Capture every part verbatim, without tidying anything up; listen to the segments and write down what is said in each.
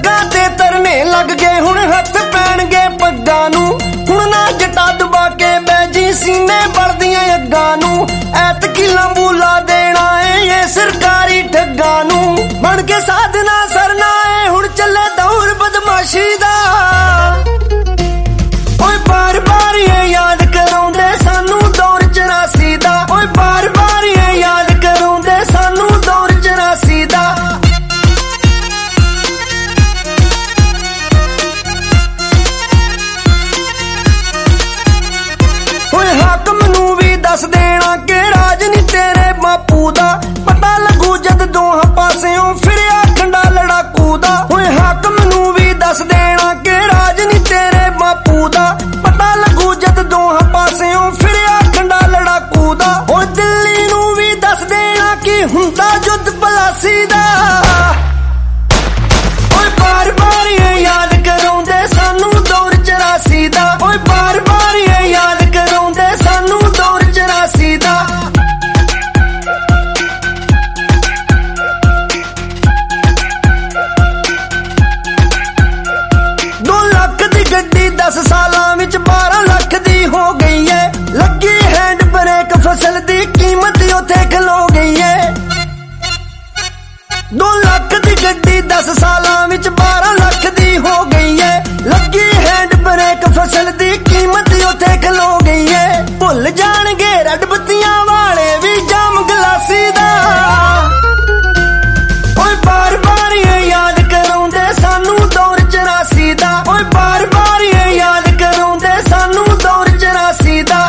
सड़कां ते तरने लग गए हुण हथ पैणगे पग्गां नूं हुण ना जटा दबा के बैजी सीने बलदियां अग्गां नूं ऐतकी लंबूला देना है ये सरकारी ठग्गां नूं बन के साधना सरना है हुण चले दौर बदमाशी दा ओए बार बार ये याद कराउंदे सानू दौर चौरासी दा ओए बार बार ये याद कराउंदे सानू दौर चौरासी दा ओए हाकम नू भी दस देना के राज नी तेरे बापू दा पता लगू जद दोहां पासियों फिरिया खंडा लड़ाकू दा ओए हाकम नू भी दस देना के राज नी तेरे बापू दा पता लगू जद दोहां पासियों फिरिया खंडा लड़ाकू दा ओए दिल्ली नू भी दस देना कि हुंदा युद्ध पलासी दा ओए बार बार ये याद कराउंदे सानू दौर चौरासी दा ओए बार बार ये याद कराउंदे सानू दौर चौरासी दा दो लाख दी गड्डी दस सालां विच बारह लाख दी हो गई है लगी हैंड ब्रेक फसल दी कीमत उथे खलो गई है दो लाख दी गड्डी दस सालां विच बारह लाख दी हो गई है लगी हैंड ब्रेक फसल दी कीमत उथे खलो गई है भुल जाणगे रड बत्तियां वाले भी जाम गलासी दा ओए बार बार ये याद कराउंदे सानू दौर चौरासी दा ओए बार बार ये याद कराउंदे सानू दौर चौरासी दा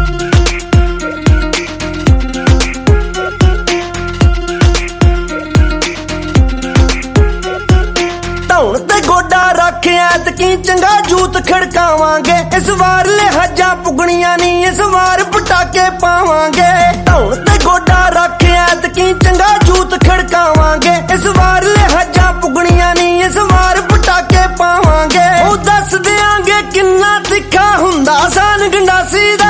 धौण ते गोडा रख ऐतकी चंगा जूत खड़कावांगे इस वार लिहाजा पुगणियां नी इस वार पटाके पावांगे धौण ते गोडा रख ऐतकी चंगा जूत खड़कावांगे इस वार लिहाजा पुगणियां नी इस वार पटाके पावांगे ओ दस देंगे किन्ना तिखा हुंदा सान गंडासी दा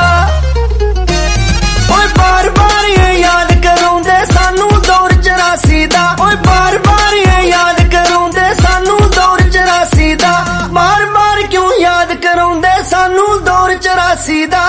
ओए बार बार ये याद कराउंदे सानू दौर चौरासी दा ओए बार बार ये याद कराउंदे सानू दौर चौरासी दा बार बार क्यों याद कराउंदे सानू दौर चौरासी दा